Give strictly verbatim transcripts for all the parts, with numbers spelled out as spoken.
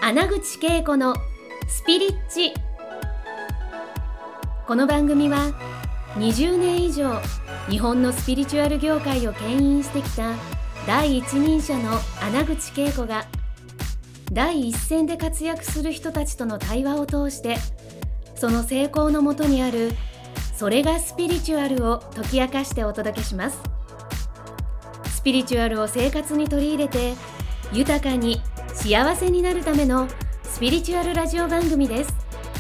穴口恵子のスピリッチ。この番組はにじゅうねん以上日本のスピリチュアル業界を牽引してきた第一人者の穴口恵子が第一線で活躍する人たちとの対話を通してその成功のもとにあるそれがスピリチュアルを解き明かしてお届けします。スピリチュアルを生活に取り入れて豊かに幸せになるためのスピリチュアルラジオ番組です。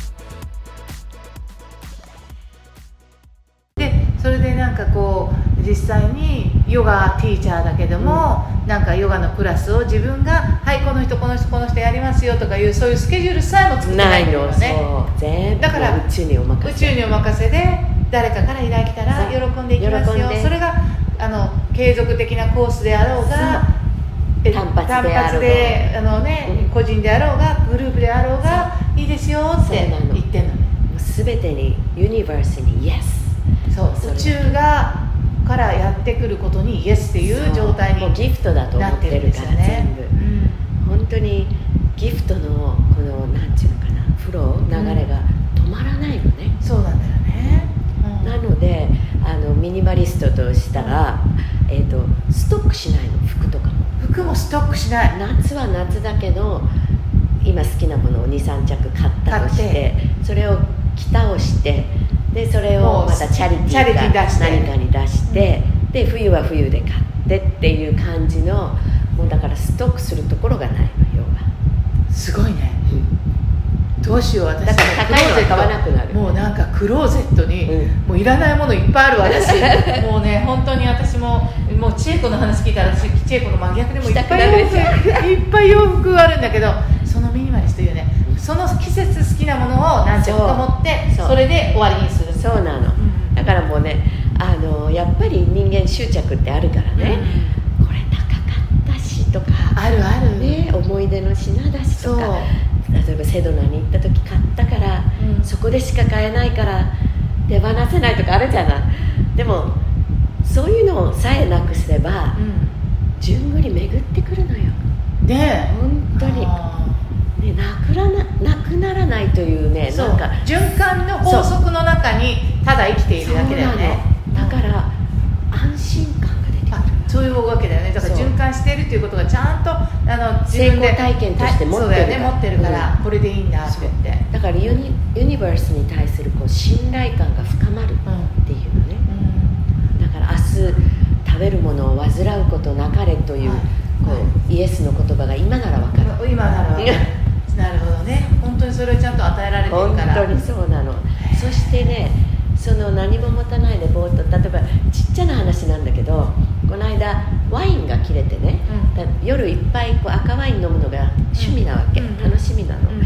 でそれでなんかこう実際にヨガティーチャーだけども、うん、なんかヨガのクラスを自分がはいこの人この人この人やりますよとかいうそういうスケジュールさえも作ってないんだよね。 ないの、そう全部だから宇宙にお任せ、 宇宙にお任せで誰かから依頼来たら喜んでいきますよ。それがあの継続的なコースであろうが単発であろうが、 単発であの、ねうん、個人であろうがグループであろうがいいですよって言ってんのね。 すべてにユニバースにイエス。 そう宇宙がからやってくることにイエスっていう状態にもうギフトだと思ってるから全部、うん、本当にギフトのこのなんていうのかなフロー流れが止まらないのね、 うん、そうなんだよね、 うん、なのであのミニマリストとしたら、うんえー、とストックしないの。服とかも服もストックしない。 夏は夏だけど今好きなものを にさんちゃく買ったとしてそれを着倒してでそれをまたチャリティーか何かに出して、うん、で冬は冬で買ってっていう感じのもうだからストックするところがないの。要はすごいね、うん、どうしよう私だから高いのは買わなくなる。 もうなんかクローゼットに、うん、もういらないものいっぱいある私もうね本当に私ももう千恵子の話聞いたら私千恵子の真逆でもいっぱい洋服いっぱい洋服あるんだけどそのミニマリストいうねその季節好きなものを何着か持って そ, それで終わりにする。 そうなの、うん、だからもうねあのやっぱり人間執着ってあるからね、うん、これ高かったしとかあるある、 ね、思い出の品だしとか例えばセドナに行った時買ったから、うん、そこでしか買えないから手放せないとかあるじゃない。でもそういうのさえなくすれば、うん、順繰り巡ってくるのよ。 ね本当にね、なくらな、なくならないというねなんか循環の法則の中にただ生きているだけだよね。 だから安心感が出てくる。 そういうわけだよね。だから循環しているということがちゃんとあの自分で成功体験として持ってるから、そうだよね、 持ってるから、うん、これでいいんだって言ってだからユニ、ユニバースに対するこう信頼感が深まるっていうのね、うん、だから明日食べるものを煩うことなかれという、はい、こうイエスの言葉が今なら分かる。 今なら分かるなるほどね。本当にそれをちゃんと与えられてるから本当にそうなの。そしてねその何も持たないでぼーっと例えばちっちゃな話なんだけどこの間ワインが切れてね、うん、だ夜いっぱいこう赤ワイン飲むのが趣味なわけ、うん、楽しみなの、うん、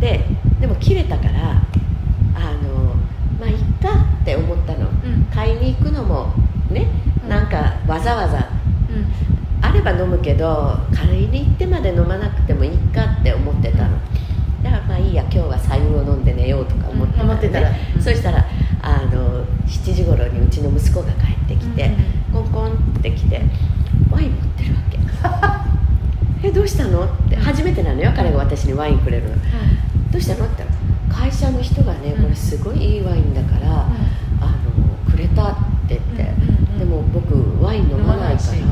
で, でも切れたからあのまあいっかって思ったの、うん、買いに行くのもね、うん、なんかわざわざ、うんあれば飲むけど買いに行ってまで飲まなくてもいいかって思ってたの、うん、だからまあいいや今日は白湯を飲んで寝ようとか思ってたの、ね、うん、たら、うん、そしたらあのしちじ頃にうちの息子が帰ってきて、うん、コンコンって来てワイン持ってるわけえどうしたのって初めてなのよ彼が私にワインくれるの、うん、どうしたのって言ったら会社の人がねこれすごいいいワインだから、うん、あのくれたって言って、うん、でも僕ワイン飲まないから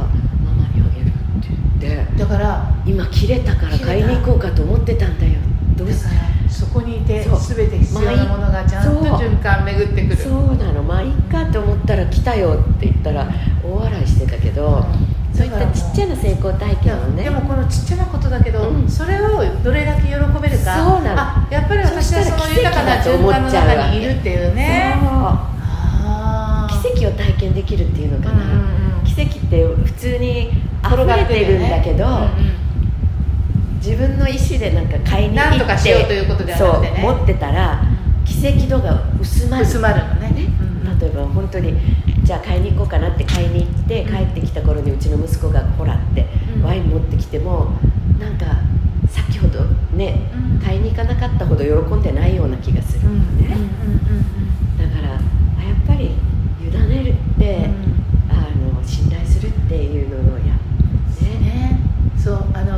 だから今切れたから買いに行こうかと思ってたんだよ。どうしたらそこにいて全て必要なものがちゃんと循環巡ってくる。 そうなの。まあいいかと思ったら来たよって言ったら大笑いしてたけど、うん、そういったちっちゃな成功体験をねでもこのちっちゃなことだけど、うん、それをどれだけ喜べるか。そうなの。あやっぱり私はその豊かな循環の中にいるっていうね。そうあ奇跡を体験できるっていうのかな、うんうん、奇跡って普通に溢れてるんだけど、うんうん、自分の意思でなんか買いに行って何とかしようということではなくてねそう持ってたら奇跡度が薄まる薄まるのね、ね、 うん、例えば本当にじゃあ買いに行こうかなって買いに行って帰ってきた頃にうちの息子がほらって、うん、ワイン持ってきてもなんか先ほどね、うん、買いに行かなかったほど喜んでないような気がするのね、だからやっぱり委ねるって、うん、あの信頼するっていうのをやね、そうあのス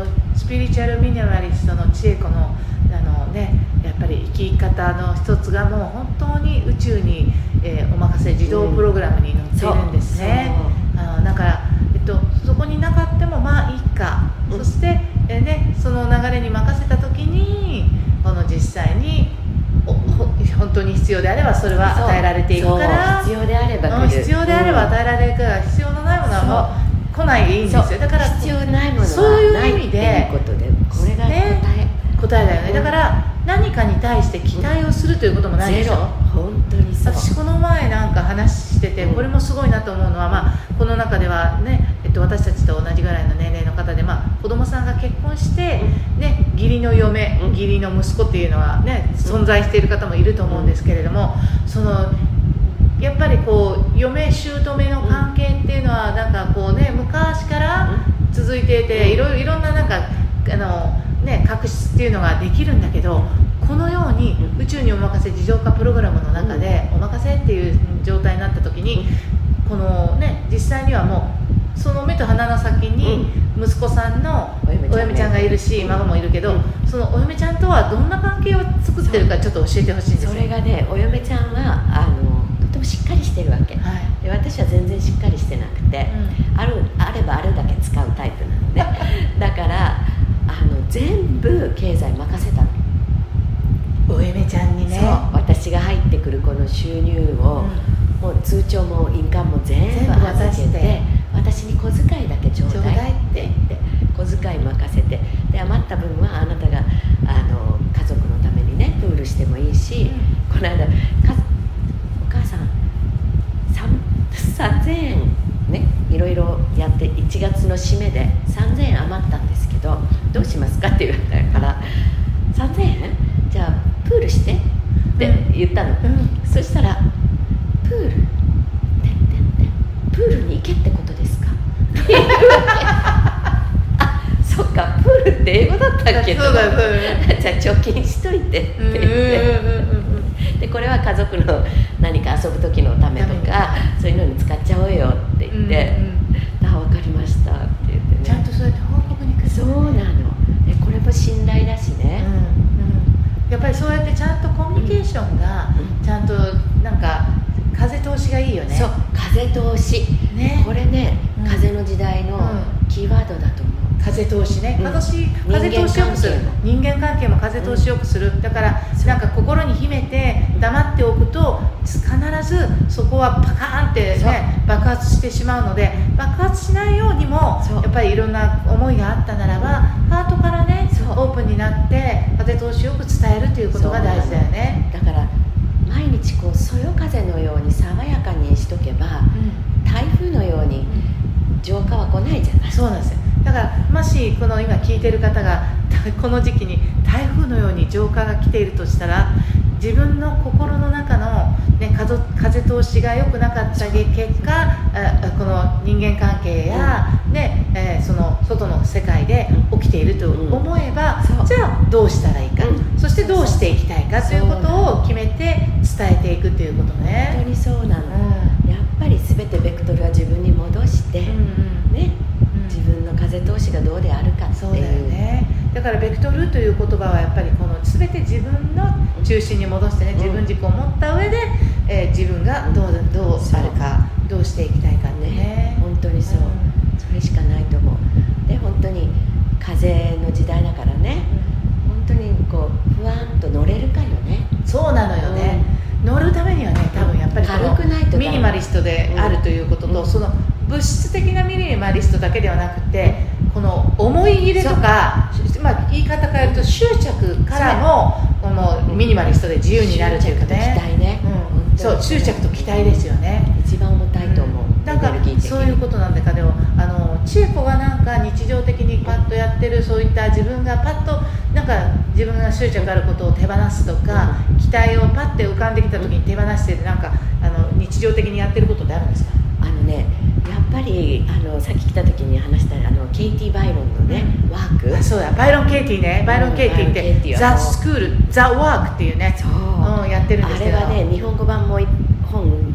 ピリチュアルミニマリストの千恵子のあの、ね、やっぱり生き方の一つがもう本当に宇宙に、えー、お任せ自動プログラムに載っているんですね、うん、あのだから、えっと、そこになかったもまあいいか、うん、そして、えーね、その流れに任せた時にこの実際に本当に必要であればそれは与えられていくから必要であれば来る、 必要であれば与えられるから、うん、必要のないものはもう来ないでいいんですよ。だから必要ないものはそういう意味でないっていうことで、これが答え、 ね、答えだよね。だから何かに対して期待をするということもないでしょ。 本当にそう。 私この前なんか話してて、これもすごいなと思うのは、まあ、この中ではね、えっと、私たちと同じぐらいの年齢の方で、まあ、子供さんが結婚して、ね、義理の嫁、義理の息子っていうのは、ね、存在している方もいると思うんですけれども、そのやっぱりこう嫁姑の関係っていうのはなんかこう、ね、昔から続いていて、いろいろいろんななんかあの、ね、確執っていうのができるんだけど、このように宇宙にお任せ自動化プログラムの中でお任せっていう状態になった時に、この、ね、実際にはもうその目と鼻の先に息子さんのお嫁ちゃんがいるし、孫もいるけど、そのお嫁ちゃんとはどんな関係を作ってるかちょっと教えてほしいんですよ。 それがね、お嫁ちゃんはあのとてもしっかりしてるわけ、はい、で私は全然しっかりしてなくて、うん、あるあればあるだけ使うタイプなのでだからあの全部経済任せたの、 お嫁ちゃんにね。 そう、私が入ってくるこの収入を、うん、もう通帳も印鑑も全部預けて、私に小遣いだけちょうだいって言って小遣い任せて、で余った分はあなたがあの家族のためにねプールしてもいいし、うん、この間かお母さんさんぜんえんね、いろいろやっていちがつの締めでさんぜんえん余ったんですけどどうしますかって言われたからさんぜんえんじゃあプールしてって言ったの、うん、そしたらプールてんてんてんプールに行けってことですかって言うわけあ、そっかプールって英語だったっけそうだそうだじゃあ貯金しといてって言ってでこれは家族の何か遊ぶ時のためとかそういうのに使っちゃおうよって言って、うんうん、あ、分かりましたって言ってね、 ちゃんとそうやって報告に来る、ね、 そうなのでこれも信頼だしね、うんうん、やっぱりそうやってちゃんとコミュニケーションがちゃんとなんか風通しがいいよね。 そう、風通し、ね、これね、うん、風の時代のキーワードだと思う。 風通しね、風通し、うん、風通しよくする、人間関係も風通しよくする、うん、だからなんか心に秘めて黙っておくと必ずそこはパカーンってね爆発してしまうので、爆発しないようにもやっぱりいろんな思いがあったならばハートからねオープンになって風通しよく伝えるということが大事だよね。 だから毎日こうそよ風のように爽やかにしとけば、うん、台風のように浄化は来ないじゃない。 そうなんですよ。だからもしこの今聞いている方がこの時期に台風のように浄化が来ているとしたら、自分の心の中の、ね、風, 風通しが良くなかった結果、この人間関係や、ねえー、その外の世界で起きていると思えば、うん、じゃあどうしたらいいか、うん、そしてどうしていきたいかということを決めて伝えていくということね。 本当にそうなの、うん、やっぱり全てベクトルは自分に戻して、うんうんね、自分の風通しがどうであるかっていう。 そうだよね。だからベクトルという言葉はやっぱりこの全て自分の中心に戻してね、自分軸を持った上で、えー、自分がどう、どうあるか、どうしていきたいかってね、 ね、本当にそう、うん、それしかないと思う。で本当に風の時代だからね、うん、本当にこうふわんと乗れるかよね。 そうなのよね、うん、乗るためにはね、多分やっぱりこの軽くないとミニマリストであるということと、うん、その物質的なミニマリストだけではなくて、この思い入れとか、まあ、言い方変えると執着からもこのミニマリストで自由になるというかね、 執着と期待ね、 うん、そう、執着と期待ですよね。 一番重たいと思う、 うん、なんかそういうことなんだか。でもあの千恵子がなんか日常的にパッとやってる、そういった自分がパッとなんか自分が執着あることを手放すとか、うん、期待をパッて浮かんできた時に手放して、なんかあの日常的にやってることってあるんですか？ あのね、やっぱりあのさっき来た時に話したあのケイティ・バイロンのね、うん、ワーク。 あ、そうだ、バイロン・ケイティね。バイロン・ケイティってザ・スクール、ザ・ワークっていうね、 そう、 うん、やってるんですけど、 あれはね、日本語版も本何冊か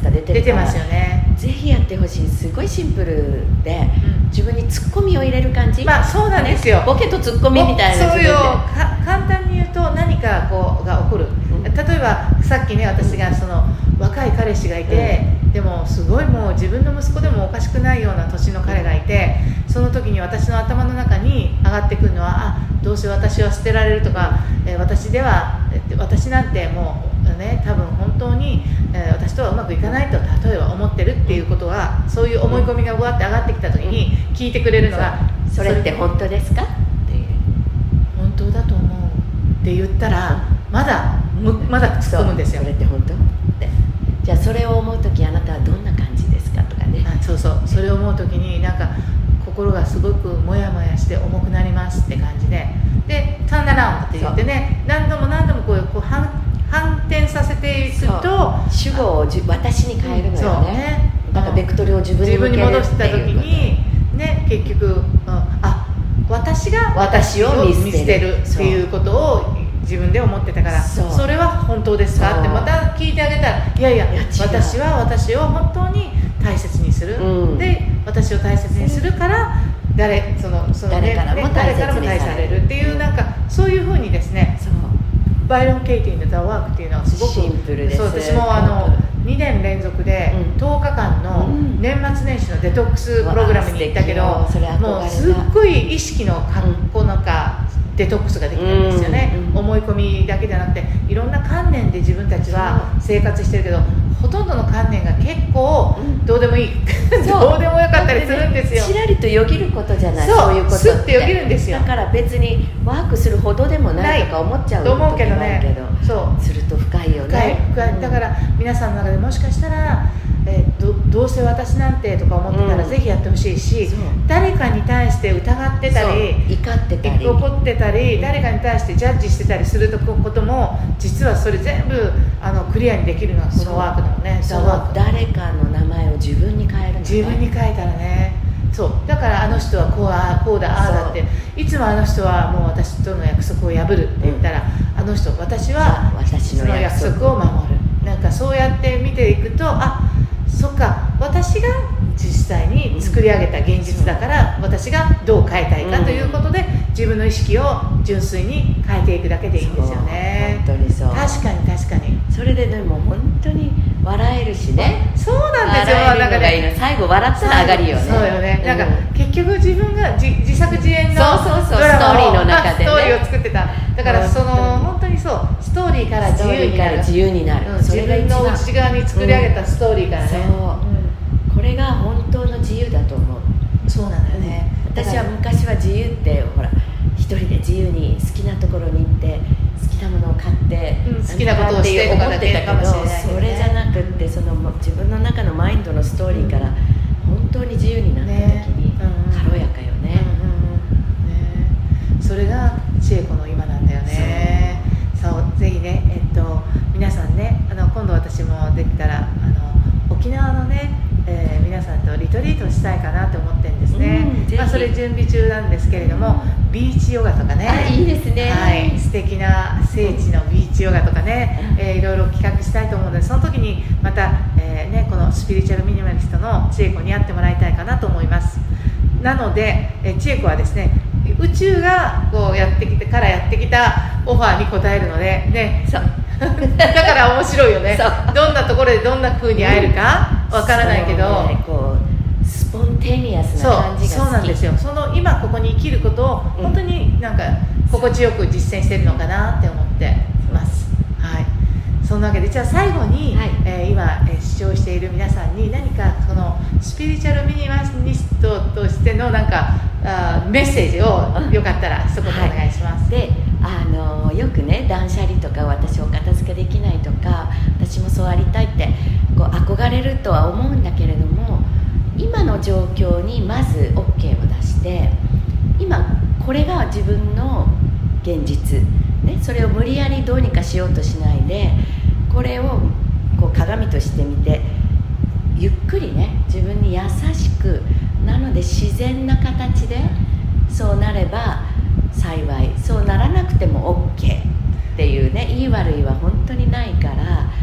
か出てるから、 出てますよね。 ぜひやってほしい。すごいシンプルで、うん、自分にツッコミを入れる感じ、 まあそうなんですよ、 ね、ボケとツッコミみたいな。 そうよ、か簡単に言うと何かこうが起こる、うん、例えばさっきね私がその若い彼氏がいて、うん、でもすごいもう自分の息子でもおかしくないような年の彼がいて、その時に私の頭の中に上がってくるのは、あ、どうせ私は捨てられるとか、えー、私では私なんてもうね多分本当に、えー、私とはうまくいかないと例えば思ってるっていうことは、そういう思い込みがわって上がってきた時に聞いてくれるのが、 それって本当ですかっていう、 本当だと思うって言ったらまだまだ突っ込むんですよ。 それって本当って、じゃあそれを思う時あなたはどんな感じですかとかね。 あ、そうそう、それを思う時になんか心がすごくモヤモヤして重くなりますって感じで、でターンアラウンドって言ってね、何度も何度もこうこう反反転させていくと主語をじ私に変えるのよね。そうね、だからベクトルを自分に向けるっていうこと、 自分に戻した時にね、結局、うん、あ、私が私を見捨てるっていうことを自分で思ってたから、 そ, それは本当ですかってまた聞いてあげたら、いやいや、いや私は私を本当に大切にする、うん、で私を大切にするから誰そのその、ね、誰からも大切にされるっていう、なんかそういうふうにですね、そうバイロン・ケイティの The Work っていうのはすごくシンプルです。 そう、私もあのにねん連続でとおかかんの年末年始のデトックスプログラムに行ったけど、もうすっごい意識のかこうなんかデトックスができるんですよね、うんうん、思い込みだけじゃなくていろんな観念で自分たちは生活してるけど、ほとんどの観念が結構どうでもいい、うん、どうでもよかったりするんですよ。 ちらりとよぎることじゃない、 そう、 そういうことってスッてよぎるんですよ。 だから別にワークするほどでもないとか思っちゃうと思うけどね、 そうすると深いよね。 深い、深い。だから皆さんの中でもしかしたら、えー、ど, どうせ私なんてとか思ってたら、うん、ぜひやってほしいし、誰かに対して疑ってたり怒ってたり怒ってたり、誰かに対してジャッジしてたりすることも、実はそれ全部あのクリアにできるのがこのワークなのね。 そう、誰かの名前を自分に変えるの、ね、 自分に変えたらね、そうだからあの人はこうあこうだああだって、いつもあの人はもう私との約束を破るって言ったら、うん、あの人私は私の約束を守る、なんかそうやって見ていくと、あ、そっか、私が実際に作り上げた現実だから、うん、私がどう変えたいかということで、うん、自分の意識を純粋に変えていくだけでいいんですよね。 本当にそう。 確かに確かに。 それででも本当に笑えるしね。 そうなんですよ。 笑えるのがいいの、ね、最後笑ったら上がりよね。 そうよね。なんか、うん、結局自分が自, 自作自演のドラマをそうそうそう、 ストーリーの中で、ね、 ストーリーを作ってた。だからその本当にそう、ストーリーから自由になる。 自由になる。 うん、自分の内側に作り上げたストーリーからね。 うん、そう、うん、これが本当の自由だと思う。 そうなんだよね。 うん、私は昔は自由ってほら一人で自由に好きなところに行って好きなものを買って、 うん、好きなことをしてとかだけかもしれないけど、 それじゃなくってその自分の中のマインドのストーリーから本当に自由になった時に軽やかよね。 それが千恵子の今なんだよね。そう、そうぜひね、えっと、皆さんね、あの今度私もできたらあの沖縄のね、えー、皆さんとリトリートしたいかなと思ってるんですね、うん、まあ、それ準備中なんですけれども、ビーチヨガとかね、 あ、いいですね、 はい、素敵な聖地のビーチヨガとかね、うん、えー、いろいろ企画したいと思うので、その時にまた、えーね、このスピリチュアルミニマリストの千恵子に会ってもらいたいかなと思います。なので、えー、千恵子はですね、宇宙がこうやってきてからやってきたオファーに応えるので、ね、そうだから面白いよね。どんなところでどんな風に会えるかわからないけど、 ね、こうスポンテニアスな感じが好き。 そう、そうなんですよ。その今ここに生きることを本当になんか心地よく実践してるのかなって思ってます。はい。そんなわけで、じゃあ最後に、はい、えー、今、えー、視聴している皆さんに何かそのスピリチュアルミニマリストとしてのなんかあメッセージをよかったら一言お願いします。 はい、で、あのよくね、断捨離とか私お片付けできないとか私もそうありたいってこう憧れるとは思うんだけれども、今の状況にまず オーケー を出して、今これが自分の現実、ね、それを無理やりどうにかしようとしないで、これをこう鏡としてみてゆっくりね、自分に優しく、なので自然な形でそうなれば幸い、そうならなくても オーケー っていうね、いい悪いは本当にないから、自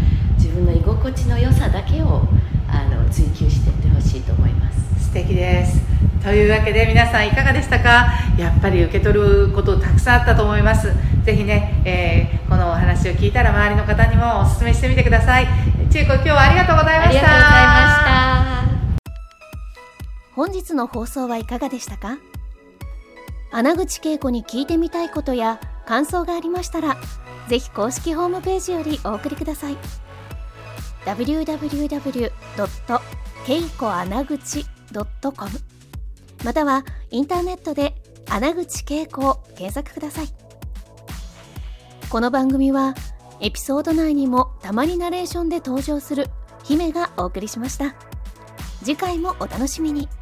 分の居心地の良さだけをあの追求していってほしいと思います。 素敵です。というわけで皆さんいかがでしたか。やっぱり受け取ることたくさんあったと思います。ぜひね、えー、このお話を聞いたら周りの方にもお勧めしてみてください。千恵子、今日はありがとうございました。 ありがとうございました。 本日の放送はいかがでしたか。穴口恵子に聞いてみたいことや感想がありましたら、ぜひ公式ホームページよりお送りください。ダブリューダブリューダブリュードットケイコアナグチドットコム またはインターネットで穴口恵子を検索ください。この番組はエピソード内にもたまにナレーションで登場する姫がお送りしました。次回もお楽しみに。